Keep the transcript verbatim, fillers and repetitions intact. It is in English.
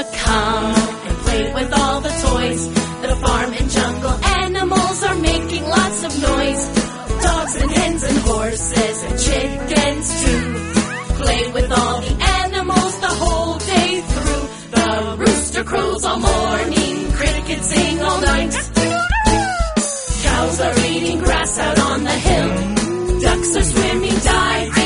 come and play with all the toys. The farm and jungle animals are making lots of noise. Dogs and hens and horses and chickens too. Play with all the animals the whole day through. The rooster crows all morning, crickets sing all night. Cows are eating grass out on the hill. Ducks are swimming, diving.